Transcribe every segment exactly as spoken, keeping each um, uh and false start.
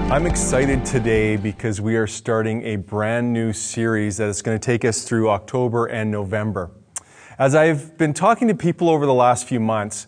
I'm excited today because we are starting a brand new series that is going to take us through October and November. As I've been talking to people over the last few months,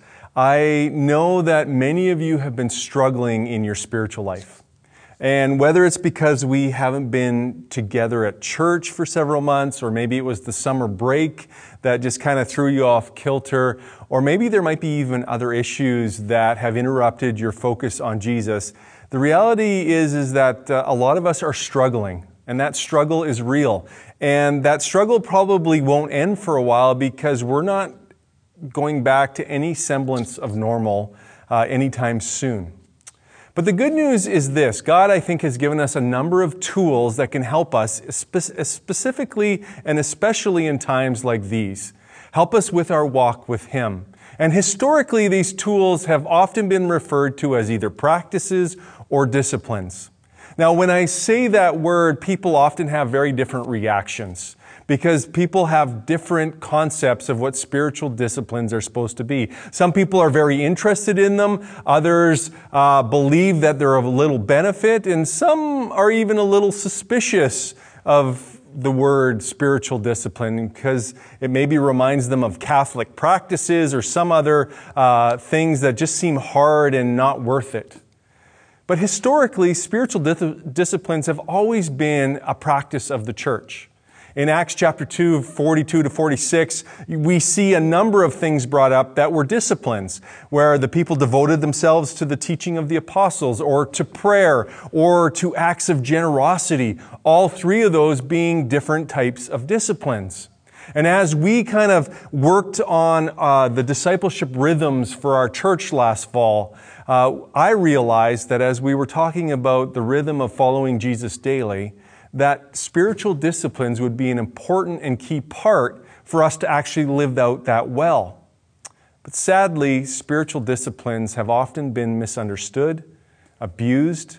I know that many of you have been struggling in your spiritual life. And whether it's because we haven't been together at church for several months, or maybe it was the summer break that just kind of threw you off kilter, or maybe there might be even other issues that have interrupted your focus on Jesus. The reality is, is that uh, a lot of us are struggling, and that struggle is real. And that struggle probably won't end for a while because we're not going back to any semblance of normal uh, anytime soon. But the good news is this: God, I think, has given us a number of tools that can help us, spe- specifically and especially in times like these, help us with our walk with Him. And historically, these tools have often been referred to as either practices or disciplines. Now, when I say that word, people often have very different reactions because people have different concepts of what spiritual disciplines are supposed to be. Some people are very interested in them. Others uh, believe that they're of little benefit, and some are even a little suspicious of the word spiritual discipline because it maybe reminds them of Catholic practices or some other uh, things that just seem hard and not worth it. But historically, spiritual dis- disciplines have always been a practice of the church. In Acts chapter two, forty-two to forty-six, we see a number of things brought up that were disciplines, where the people devoted themselves to the teaching of the apostles, or to prayer, or to acts of generosity, all three of those being different types of disciplines. And as we kind of worked on uh, the discipleship rhythms for our church last fall, uh, I realized that as we were talking about the rhythm of following Jesus daily, that spiritual disciplines would be an important and key part for us to actually live out that well. But sadly, spiritual disciplines have often been misunderstood, abused,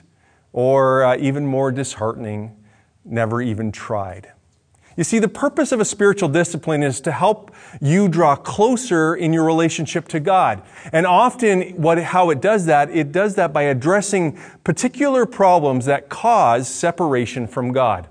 or uh, even more disheartening, never even tried. You see, the purpose of a spiritual discipline is to help you draw closer in your relationship to God. And often what, how it does that, it does that by addressing particular problems that cause separation from God.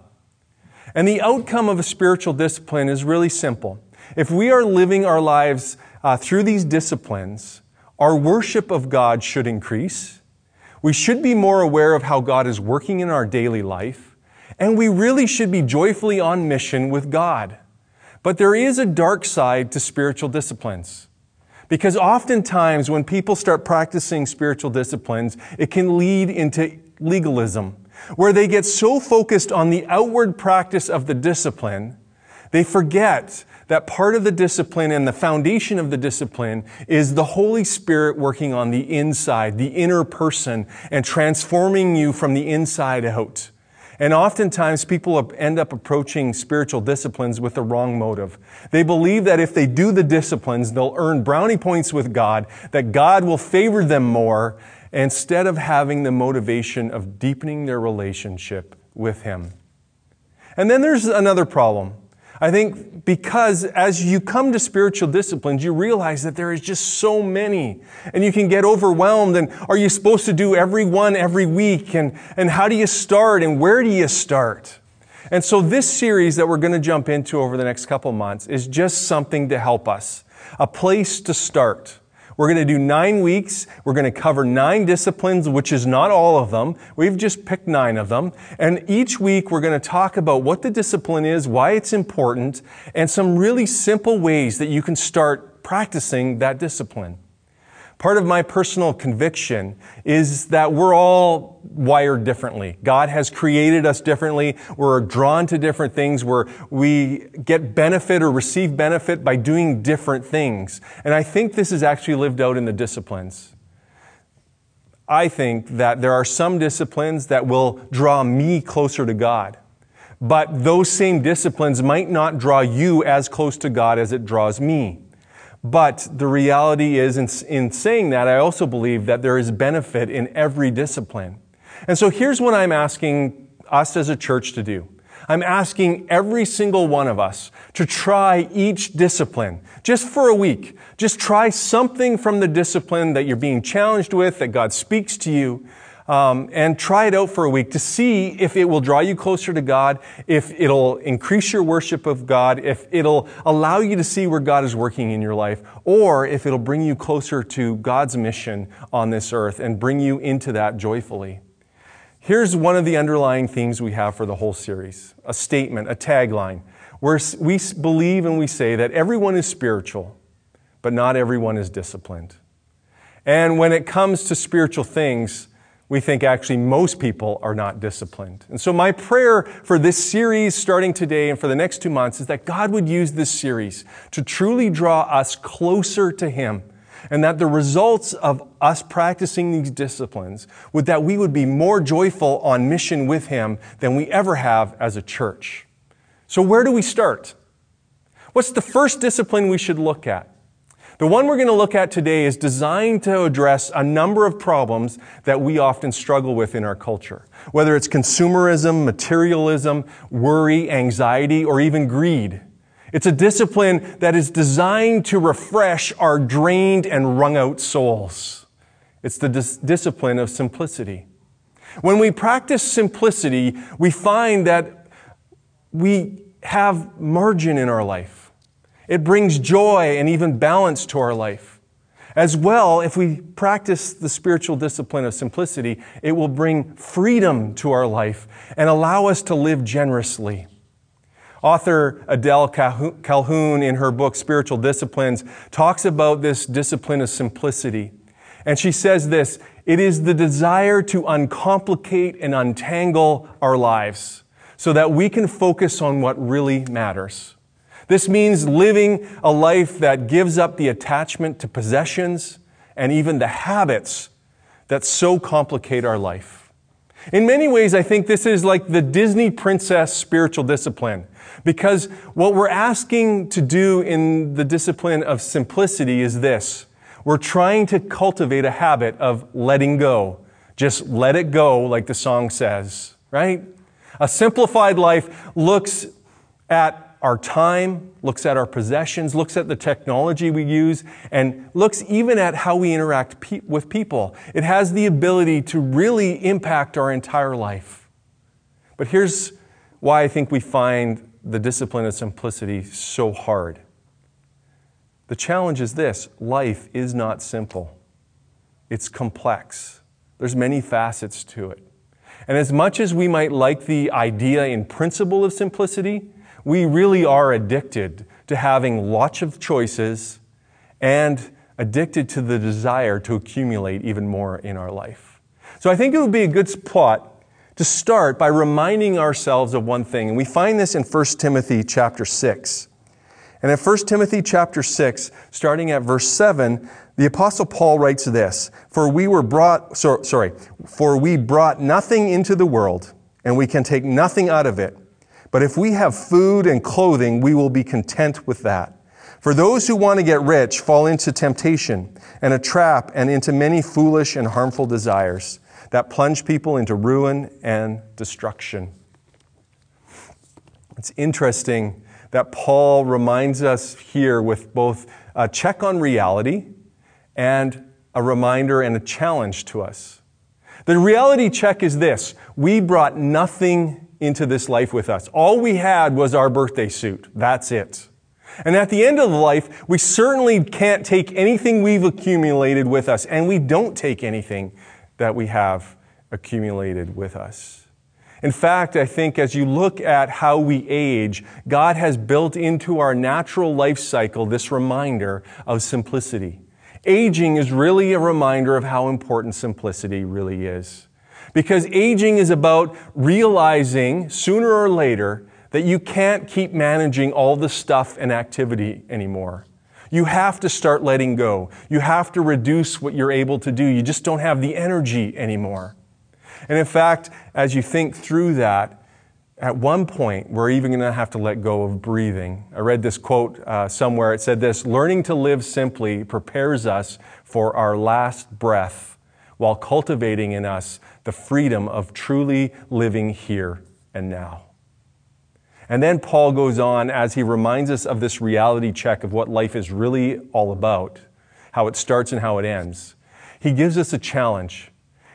And the outcome of a spiritual discipline is really simple. If we are living our lives uh, through these disciplines, our worship of God should increase. We should be more aware of how God is working in our daily life. And we really should be joyfully on mission with God. But there is a dark side to spiritual disciplines. Because oftentimes when people start practicing spiritual disciplines, it can lead into legalism, where they get so focused on the outward practice of the discipline, they forget that part of the discipline and the foundation of the discipline is the Holy Spirit working on the inside, the inner person, and transforming you from the inside out. And oftentimes people end up approaching spiritual disciplines with the wrong motive. They believe that if they do the disciplines, they'll earn brownie points with God, that God will favor them more, instead of having the motivation of deepening their relationship with Him. And then there's another problem. I think because as you come to spiritual disciplines, you realize that there is just so many, and you can get overwhelmed. And are you supposed to do every one every week? And, and how do you start? And where do you start? And so this series that we're going to jump into over the next couple months is just something to help us, a place to start. We're going to do nine weeks. We're going to cover nine disciplines, which is not all of them. We've just picked nine of them. And each week we're going to talk about what the discipline is, why it's important, and some really simple ways that you can start practicing that discipline. Part of my personal conviction is that we're all wired differently. God has created us differently. We're drawn to different things where we get benefit or receive benefit by doing different things. And I think this is actually lived out in the disciplines. I think that there are some disciplines that will draw me closer to God. But those same disciplines might not draw you as close to God as it draws me. But the reality is, in, in saying that, I also believe that there is benefit in every discipline. And so here's what I'm asking us as a church to do. I'm asking every single one of us to try each discipline, just for a week. Just try something from the discipline that you're being challenged with, that God speaks to you. Um, and try it out for a week to see if it will draw you closer to God, if it'll increase your worship of God, if it'll allow you to see where God is working in your life, or if it'll bring you closer to God's mission on this earth and bring you into that joyfully. Here's one of the underlying themes we have for the whole series, a statement, a tagline, where we believe and we say that everyone is spiritual, but not everyone is disciplined. And when it comes to spiritual things, we think actually most people are not disciplined. And so my prayer for this series starting today and for the next two months is that God would use this series to truly draw us closer to Him, and that the results of us practicing these disciplines would that we would be more joyful on mission with Him than we ever have as a church. So where do we start? What's the first discipline we should look at? The one we're going to look at today is designed to address a number of problems that we often struggle with in our culture. Whether it's consumerism, materialism, worry, anxiety, or even greed. It's a discipline that is designed to refresh our drained and wrung out souls. It's the dis- discipline of simplicity. When we practice simplicity, we find that we have margin in our life. It brings joy and even balance to our life. As well, if we practice the spiritual discipline of simplicity, it will bring freedom to our life and allow us to live generously. Author Adele Calhoun, in her book Spiritual Disciplines, talks about this discipline of simplicity. And she says this, it is the desire to uncomplicate and untangle our lives so that we can focus on what really matters. This means living a life that gives up the attachment to possessions and even the habits that so complicate our life. In many ways, I think this is like the Disney princess spiritual discipline, because what we're asking to do in the discipline of simplicity is this. We're trying to cultivate a habit of letting go. Just let it go, like the song says, right? A simplified life looks at our time, looks at our possessions, looks at the technology we use, and looks even at how we interact pe- with people. It has the ability to really impact our entire life. But here's why I think we find the discipline of simplicity so hard. The challenge is this: life is not simple. It's complex. There's many facets to it. And as much as we might like the idea in principle of simplicity, we really are addicted to having lots of choices and addicted to the desire to accumulate even more in our life. So I think it would be a good spot to start by reminding ourselves of one thing. And we find this in First Timothy chapter six. And in First Timothy chapter six, starting at verse seven, the Apostle Paul writes this, For we were brought, so, sorry, for we brought nothing into the world, and we can take nothing out of it. But if we have food and clothing, we will be content with that. For those who want to get rich fall into temptation and a trap and into many foolish and harmful desires that plunge people into ruin and destruction. It's interesting that Paul reminds us here with both a check on reality and a reminder and a challenge to us. The reality check is this: we brought nothing into this life with us. All we had was our birthday suit. That's it. And at the end of life, we certainly can't take anything we've accumulated with us, and we don't take anything that we have accumulated with us. In fact, I think as you look at how we age, God has built into our natural life cycle this reminder of simplicity. Aging is really a reminder of how important simplicity really is. Because aging is about realizing sooner or later that you can't keep managing all the stuff and activity anymore. You have to start letting go. You have to reduce what you're able to do. You just don't have the energy anymore. And in fact, as you think through that, at one point, we're even going to have to let go of breathing. I read this quote uh, somewhere. It said this: learning to live simply prepares us for our last breath, while cultivating in us the freedom of truly living here and now. And then Paul goes on as he reminds us of this reality check of what life is really all about, how it starts and how it ends. He gives us a challenge.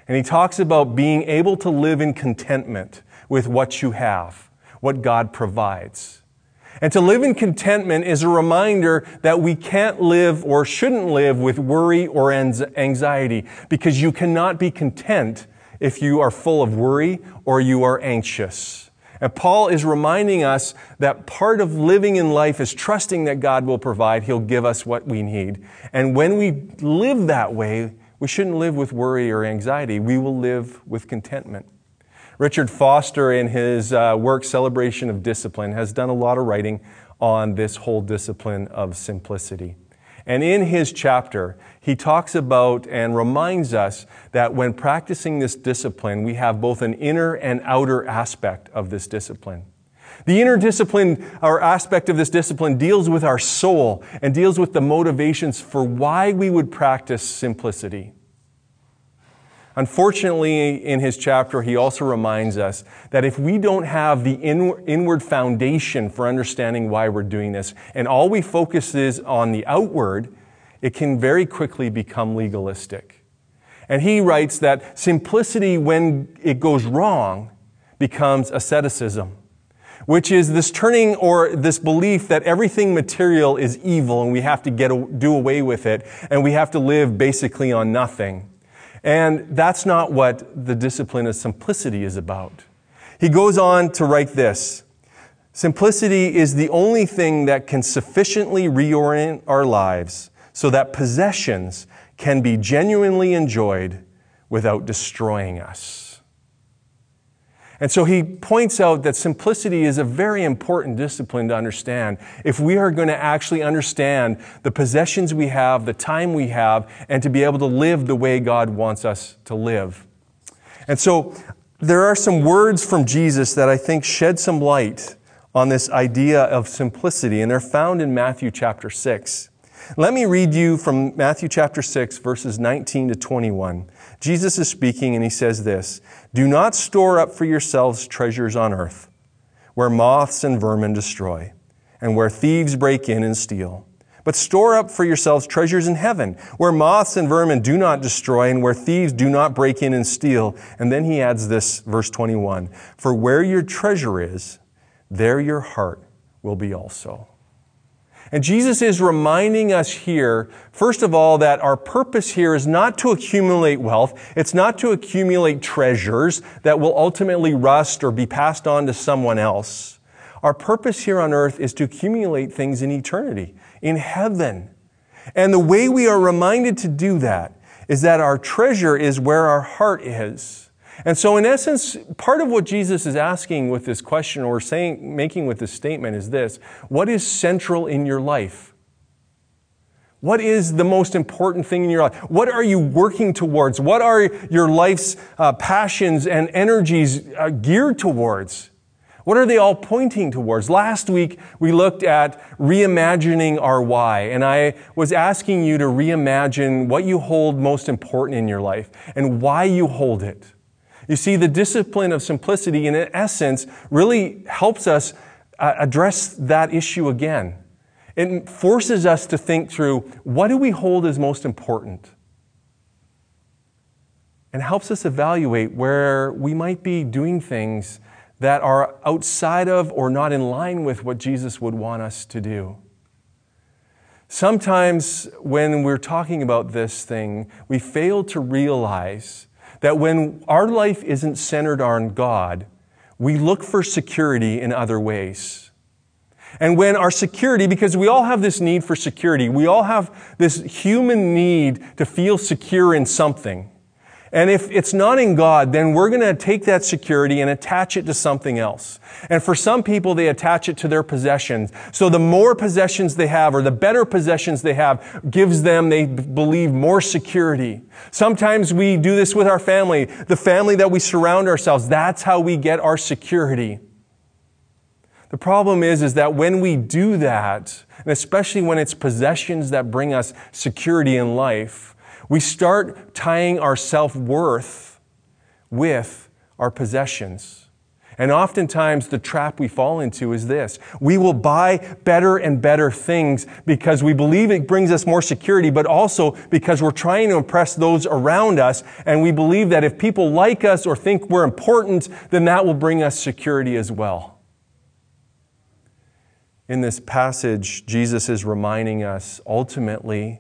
And he talks about being able to live in contentment with what you have, what God provides. And to live in contentment is a reminder that we can't live or shouldn't live with worry or anxiety, because you cannot be content if you are full of worry or you are anxious. And Paul is reminding us that part of living in life is trusting that God will provide. He'll give us what we need. And when we live that way, we shouldn't live with worry or anxiety. We will live with contentment. Richard Foster, in his uh, work, Celebration of Discipline, has done a lot of writing on this whole discipline of simplicity. And in his chapter, he talks about and reminds us that when practicing this discipline, we have both an inner and outer aspect of this discipline. The inner discipline, or aspect of this discipline, deals with our soul and deals with the motivations for why we would practice simplicity. Unfortunately, in his chapter, he also reminds us that if we don't have the inward foundation for understanding why we're doing this, and all we focus is on the outward, it can very quickly become legalistic. And he writes that simplicity, when it goes wrong, becomes asceticism, which is this turning or this belief that everything material is evil and we have to get do away with it, and we have to live basically on nothing. And that's not what the discipline of simplicity is about. He goes on to write this: simplicity is the only thing that can sufficiently reorient our lives so that possessions can be genuinely enjoyed without destroying us. And so he points out that simplicity is a very important discipline to understand if we are going to actually understand the possessions we have, the time we have, and to be able to live the way God wants us to live. And so there are some words from Jesus that I think shed some light on this idea of simplicity, and they're found in Matthew chapter six. Let me read you from Matthew chapter six, verses nineteen to twenty-one. Jesus is speaking, and he says this: "Do not store up for yourselves treasures on earth, where moths and vermin destroy, and where thieves break in and steal. But store up for yourselves treasures in heaven, where moths and vermin do not destroy, and where thieves do not break in and steal." And then he adds this, verse twenty-one: "For where your treasure is, there your heart will be also." And Jesus is reminding us here, first of all, that our purpose here is not to accumulate wealth. It's not to accumulate treasures that will ultimately rust or be passed on to someone else. Our purpose here on earth is to accumulate things in eternity, in heaven. And the way we are reminded to do that is that our treasure is where our heart is. And so in essence, part of what Jesus is asking with this question, or saying, making with this statement, is this: what is central in your life? What is the most important thing in your life? What are you working towards? What are your life's uh, passions and energies uh, geared towards? What are they all pointing towards? Last week, we looked at reimagining our why, and I was asking you to reimagine what you hold most important in your life and why you hold it. You see, the discipline of simplicity, in essence, really helps us uh, address that issue again. It forces us to think through, what do we hold as most important? And helps us evaluate where we might be doing things that are outside of or not in line with what Jesus would want us to do. Sometimes when we're talking about this thing, we fail to realize that when our life isn't centered on God, we look for security in other ways. And when our security, because we all have this need for security, we all have this human need to feel secure in something. And if it's not in God, then we're going to take that security and attach it to something else. And for some people, they attach it to their possessions. So the more possessions they have, or the better possessions they have, gives them, they believe, more security. Sometimes we do this with our family. The family that we surround ourselves, that's how we get our security. The problem is, is that when we do that, and especially when it's possessions that bring us security in life, we start tying our self-worth with our possessions. And oftentimes the trap we fall into is this. We will buy better and better things because we believe it brings us more security, but also because we're trying to impress those around us, and we believe that if people like us or think we're important, then that will bring us security as well. In this passage, Jesus is reminding us ultimately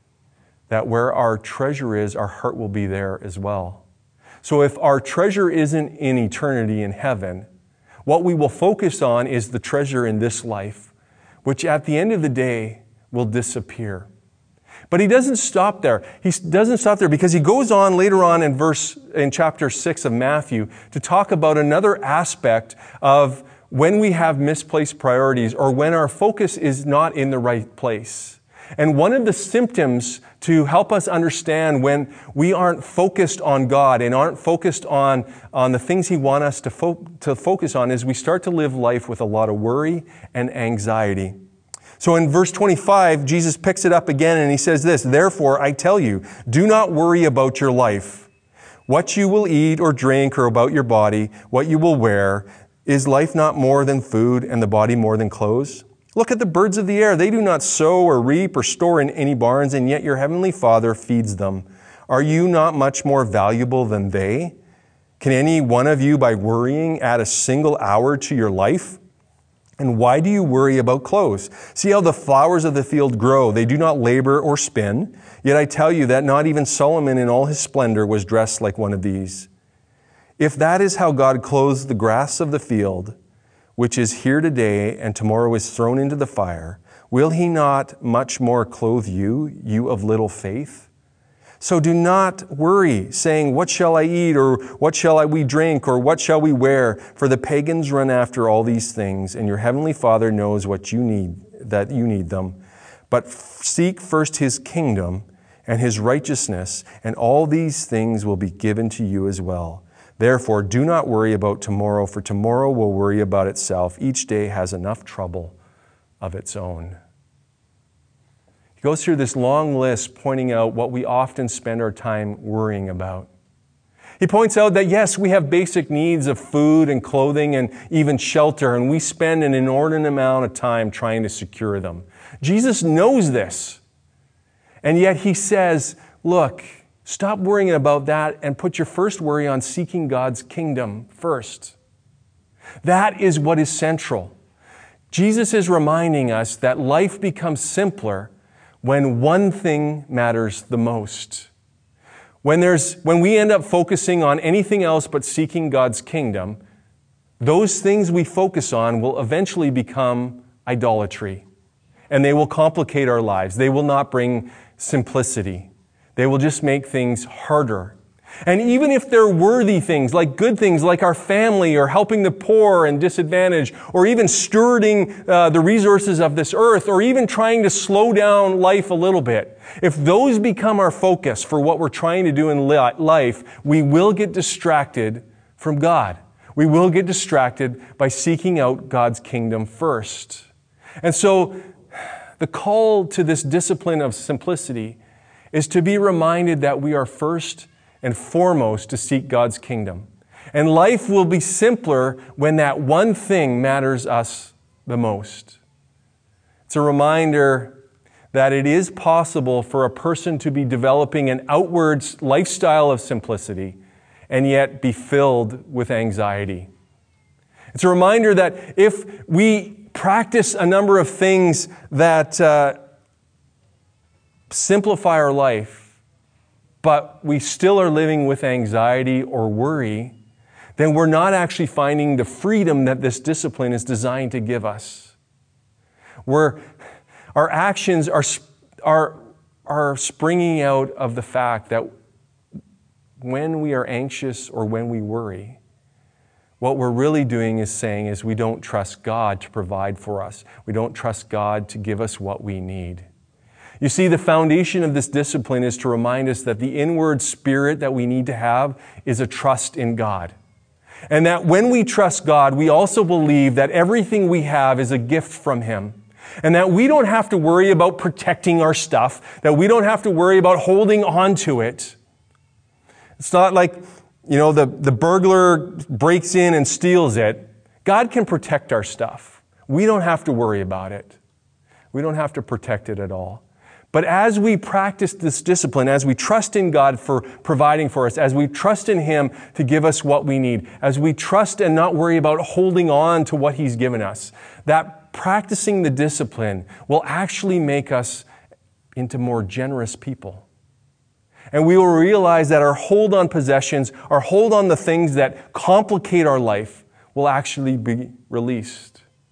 that where our treasure is, our heart will be there as well. So if our treasure isn't in eternity in heaven, what we will focus on is the treasure in this life, which at the end of the day will disappear. But he doesn't stop there. He doesn't stop there because he goes on later on in verse in chapter six of Matthew to talk about another aspect of when we have misplaced priorities or when our focus is not in the right place. And one of the symptoms to help us understand when we aren't focused on God and aren't focused on, on the things He wants us to, fo- to focus on is we start to live life with a lot of worry and anxiety. So in verse twenty-five, Jesus picks it up again and he says this, "Therefore, I tell you, do not worry about your life, what you will eat or drink, or about your body, what you will wear. Is life not more than food and the body more than clothes? Look at the birds of the air. They do not sow or reap or store in any barns, and yet your heavenly Father feeds them. Are you not much more valuable than they? Can any one of you, by worrying, add a single hour to your life? And why do you worry about clothes? See how the flowers of the field grow. They do not labor or spin. Yet I tell you that not even Solomon in all his splendor was dressed like one of these. If that is how God clothes the grass of the field, which is here today and tomorrow is thrown into the fire, will He not much more clothe you, you of little faith? So do not worry, saying, what shall I eat, or what shall I, we drink, or what shall we wear? For the pagans run after all these things, and your heavenly Father knows what you need, that you need them. But seek first His kingdom and His righteousness, and all these things will be given to you as well. Therefore, do not worry about tomorrow, for tomorrow will worry about itself. Each day has enough trouble of its own." He goes through this long list pointing out what we often spend our time worrying about. He points out that yes, we have basic needs of food and clothing and even shelter, and we spend an inordinate amount of time trying to secure them. Jesus knows this, and yet He says, look, stop worrying about that and put your first worry on seeking God's kingdom first. That is what is central. Jesus is reminding us that life becomes simpler when one thing matters the most. When there's, when we end up focusing on anything else but seeking God's kingdom, those things we focus on will eventually become idolatry. And they will complicate our lives. They will not bring simplicity. They will just make things harder. And even if they're worthy things, like good things, like our family, or helping the poor and disadvantaged, or even stewarding uh, the resources of this earth, or even trying to slow down life a little bit, if those become our focus for what we're trying to do in li- life, we will get distracted from God. We will get distracted by seeking out God's kingdom first. And so the call to this discipline of simplicity is to be reminded that we are first and foremost to seek God's kingdom. And life will be simpler when that one thing matters us the most. It's a reminder that it is possible for a person to be developing an outward lifestyle of simplicity and yet be filled with anxiety. It's a reminder that if we practice a number of things that uh, simplify our life, but we still are living with anxiety or worry, then we're not actually finding the freedom that this discipline is designed to give us. We're, our actions are, are, are springing out of the fact that when we are anxious or when we worry, what we're really doing is saying is we don't trust God to provide for us. We don't trust God to give us what we need. You see, the foundation of this discipline is to remind us that the inward spirit that we need to have is a trust in God. And that when we trust God, we also believe that everything we have is a gift from Him. And that we don't have to worry about protecting our stuff, that we don't have to worry about holding on to it. It's not like you know, the, the burglar breaks in and steals it, God can protect our stuff. We don't have to worry about it. We don't have to protect it at all. But as we practice this discipline, as we trust in God for providing for us, as we trust in Him to give us what we need, as we trust and not worry about holding on to what He's given us, that practicing the discipline will actually make us into more generous people. And we will realize that our hold on possessions, our hold on the things that complicate our life will actually be released.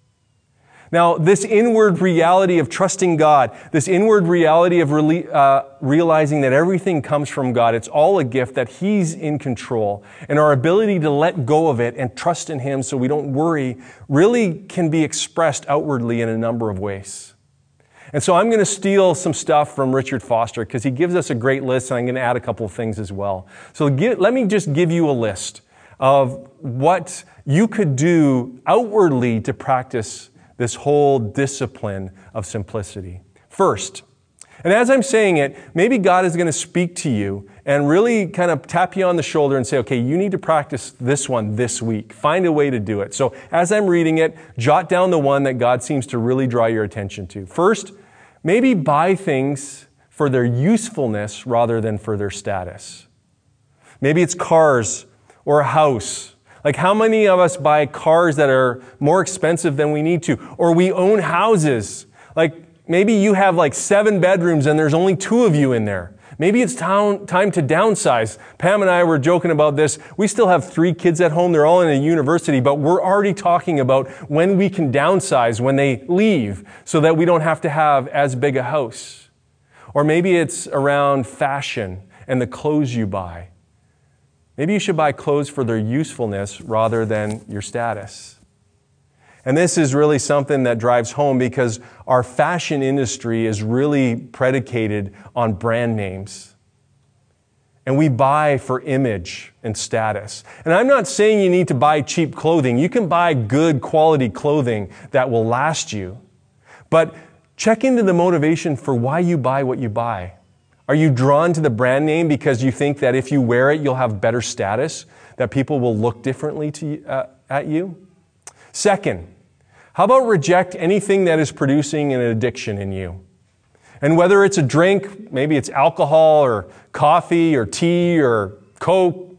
Now, this inward reality of trusting God, this inward reality of really, uh, realizing that everything comes from God, it's all a gift, that He's in control, and our ability to let go of it and trust in Him so we don't worry really can be expressed outwardly in a number of ways. And so I'm going to steal some stuff from Richard Foster because he gives us a great list, and I'm going to add a couple of things as well. So give, let me just give you a list of what you could do outwardly to practice this whole discipline of simplicity. First, and as I'm saying it, maybe God is going to speak to you and really kind of tap you on the shoulder and say, okay, you need to practice this one this week. Find a way to do it. So as I'm reading it, jot down the one that God seems to really draw your attention to. First, maybe buy things for their usefulness rather than for their status. Maybe it's cars or a house. Like, how many of us buy cars that are more expensive than we need to? Or we own houses. Like, maybe you have like seven bedrooms and there's only two of you in there. Maybe it's time, time to downsize. Pam and I were joking about this. We still have three kids at home. They're all in a university, but we're already talking about when we can downsize, when they leave, so that we don't have to have as big a house. Or maybe it's around fashion and the clothes you buy. Maybe you should buy clothes for their usefulness rather than your status. And this is really something that drives home because our fashion industry is really predicated on brand names. And we buy for image and status. And I'm not saying you need to buy cheap clothing. You can buy good quality clothing that will last you. But check into the motivation for why you buy what you buy. Are you drawn to the brand name because you think that if you wear it, you'll have better status, that people will look differently to, uh, at you? Second, how about reject anything that is producing an addiction in you? And whether it's a drink, maybe it's alcohol or coffee or tea or Coke,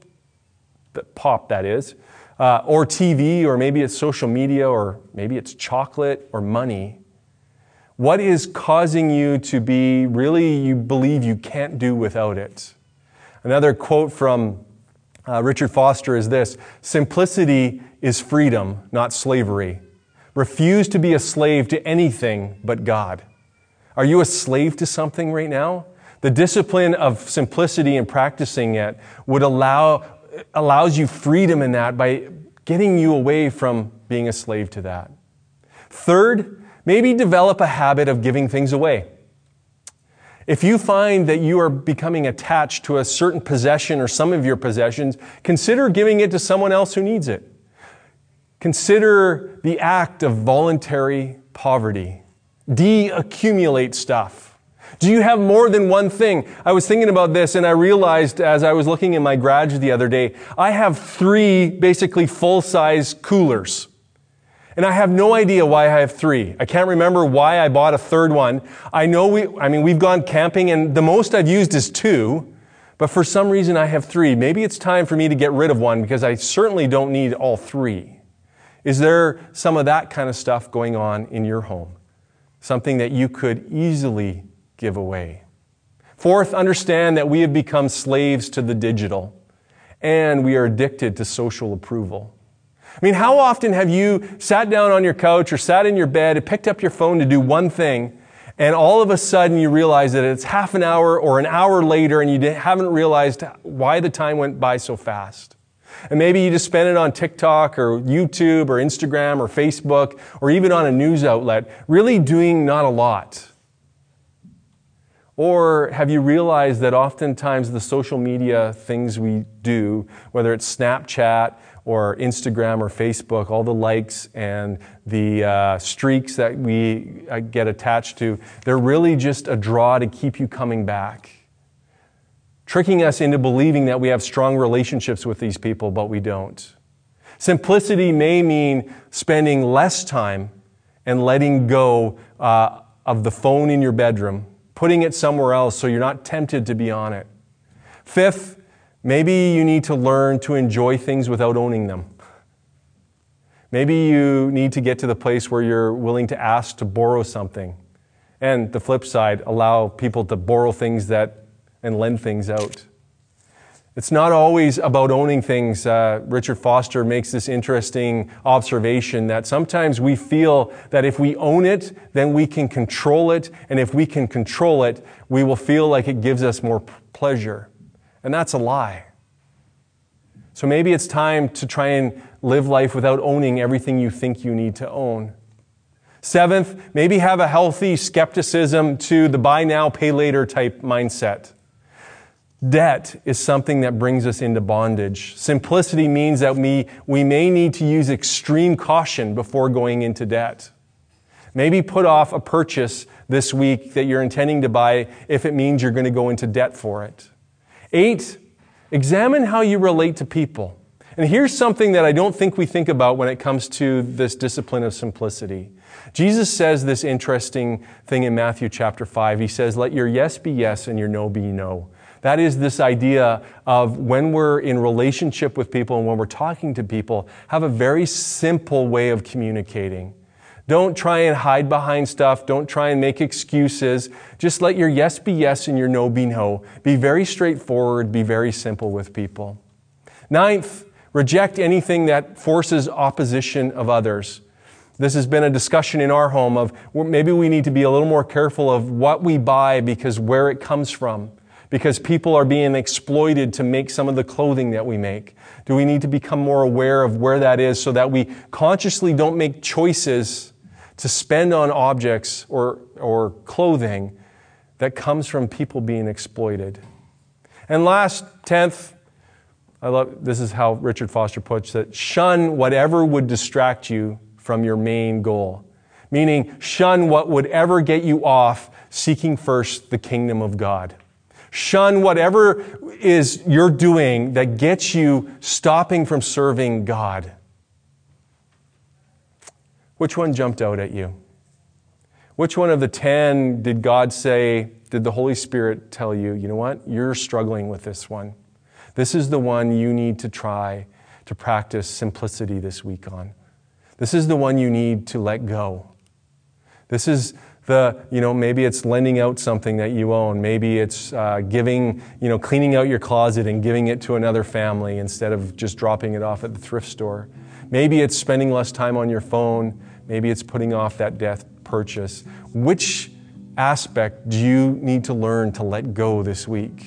pop that is, uh, or T V, or maybe it's social media, or maybe it's chocolate or money. What is causing you to be really, you believe you can't do without it? Another quote from uh, Richard Foster is this: simplicity is freedom, not slavery. Refuse to be a slave to anything but God. Are you a slave to something right now? The discipline of simplicity and practicing it would allow, allows you freedom in that by getting you away from being a slave to that. Third, maybe develop a habit of giving things away. If you find that you are becoming attached to a certain possession or some of your possessions, consider giving it to someone else who needs it. Consider the act of voluntary poverty. De-accumulate stuff. Do you have more than one thing? I was thinking about this and I realized as I was looking in my garage the other day, I have three basically full-size coolers. And I have no idea why I have three. I can't remember why I bought a third one. I know we, I mean, we've gone camping and the most I've used is two, but for some reason I have three. Maybe it's time for me to get rid of one because I certainly don't need all three. Is there some of that kind of stuff going on in your home? Something that you could easily give away. Fourth, understand that we have become slaves to the digital and we are addicted to social approval. I mean, how often have you sat down on your couch or sat in your bed and picked up your phone to do one thing, and all of a sudden you realize that it's half an hour or an hour later and you haven't realized why the time went by so fast? And maybe you just spend it on TikTok or YouTube or Instagram or Facebook or even on a news outlet, really doing not a lot. Or have you realized that oftentimes the social media things we do, whether it's Snapchat or Instagram or Facebook, all the likes and the uh, streaks that we uh, get attached to, they're really just a draw to keep you coming back. tricking us into believing that we have strong relationships with these people, but we don't. Simplicity may mean spending less time and letting go uh, of the phone in your bedroom, putting it somewhere else so you're not tempted to be on it. Fifth, maybe you need to learn to enjoy things without owning them. Maybe you need to get to the place where you're willing to ask to borrow something. And the flip side, allow people to borrow things that and lend things out. It's not always about owning things. Uh, Richard Foster makes this interesting observation that sometimes we feel that if we own it, then we can control it. And if we can control it, we will feel like it gives us more p- pleasure. And that's a lie. So maybe it's time to try and live life without owning everything you think you need to own. Seventh, maybe have a healthy skepticism to the buy now, pay later type mindset. Debt is something that brings us into bondage. Simplicity means that we, we may need to use extreme caution before going into debt. Maybe put off a purchase this week that you're intending to buy if it means you're going to go into debt for it. Eight, examine how you relate to people. And here's something that I don't think we think about when it comes to this discipline of simplicity. Jesus says this interesting thing in Matthew chapter five. He says, let your yes be yes and your no be no. That is this idea of when we're in relationship with people and when we're talking to people, have a very simple way of communicating. Don't try and hide behind stuff. Don't try and make excuses. Just let your yes be yes and your no be no. Be very straightforward. Be very simple with people. Ninth, reject anything that forces opposition of others. This has been a discussion in our home of maybe we need to be a little more careful of what we buy because where it comes from. Because people are being exploited to make some of the clothing that we make. Do we need to become more aware of where that is so that we consciously don't make choices to spend on objects or, or clothing that comes from people being exploited? And last, tenth, I love, this is how Richard Foster puts it, shun whatever would distract you from your main goal. Meaning, shun what would ever get you off seeking first the kingdom of God. Shun whatever is you're doing that gets you stopping from serving God. Which one jumped out at you? Which one of the ten did God say, did the Holy Spirit tell you, you know what, you're struggling with this one. This is the one you need to try to practice simplicity this week on. This is the one you need to let go. This is the, you know, maybe it's lending out something that you own. Maybe it's uh, giving, you know, cleaning out your closet and giving it to another family instead of just dropping it off at the thrift store. Maybe it's spending less time on your phone. Maybe it's putting off that death purchase. Which aspect do you need to learn to let go this week?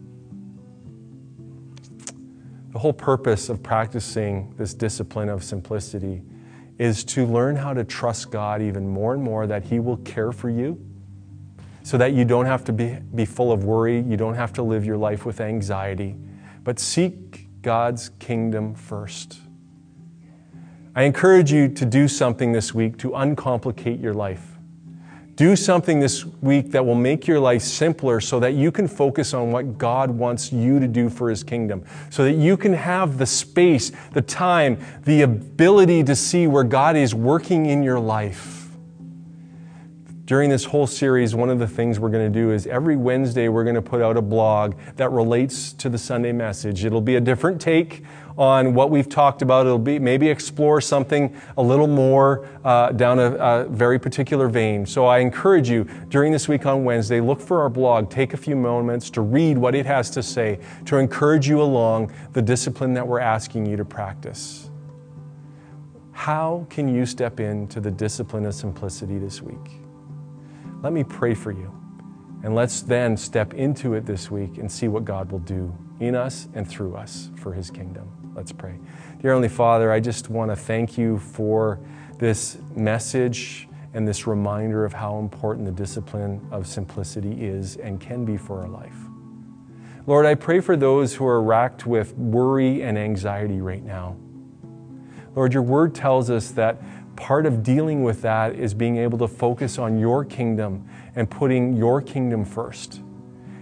The whole purpose of practicing this discipline of simplicity is to learn how to trust God even more and more, that He will care for you so that you don't have to be, be full of worry, you don't have to live your life with anxiety, but seek God's kingdom first. I encourage you to do something this week to uncomplicate your life. Do something this week that will make your life simpler so that you can focus on what God wants you to do for His kingdom. So that you can have the space, the time, the ability to see where God is working in your life. During this whole series, one of the things we're going to do is every Wednesday we're going to put out a blog that relates to the Sunday message. It'll be a different take on what we've talked about. It'll be maybe explore something a little more uh, down a, a very particular vein. So I encourage you during this week on Wednesday, look for our blog, take a few moments to read what it has to say, to encourage you along the discipline that we're asking you to practice. How can you step into the discipline of simplicity this week? Let me pray for you, and let's then step into it this week and see what God will do in us and through us for His kingdom. Let's pray. Dear Heavenly Father, I just want to thank You for this message and this reminder of how important the discipline of simplicity is and can be for our life. Lord, I pray for those who are racked with worry and anxiety right now. Lord, Your word tells us that part of dealing with that is being able to focus on Your kingdom and putting Your kingdom first.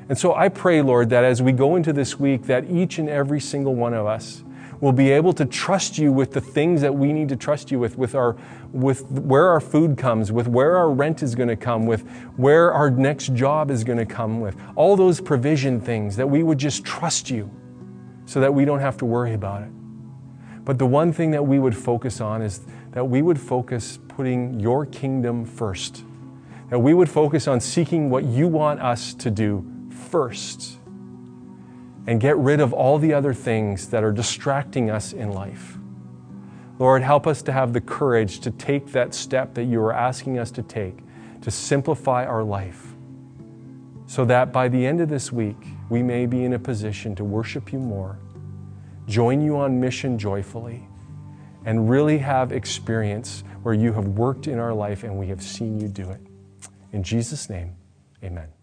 And so I pray, Lord, that as we go into this week, that each and every single one of us will be able to trust you with the things that we need to trust you with, with our, with where our food comes, with where our rent is going to come, with where our next job is going to come with. All those provision things, that we would just trust you so that we don't have to worry about it. But the one thing that we would focus on is that we would focus putting your kingdom first. That we would focus on seeking what you want us to do first, and get rid of all the other things that are distracting us in life. Lord, help us to have the courage to take that step that you are asking us to take to simplify our life, so that by the end of this week, we may be in a position to worship you more, join you on mission joyfully, and really have experience where you have worked in our life and we have seen you do it. In Jesus' name, amen.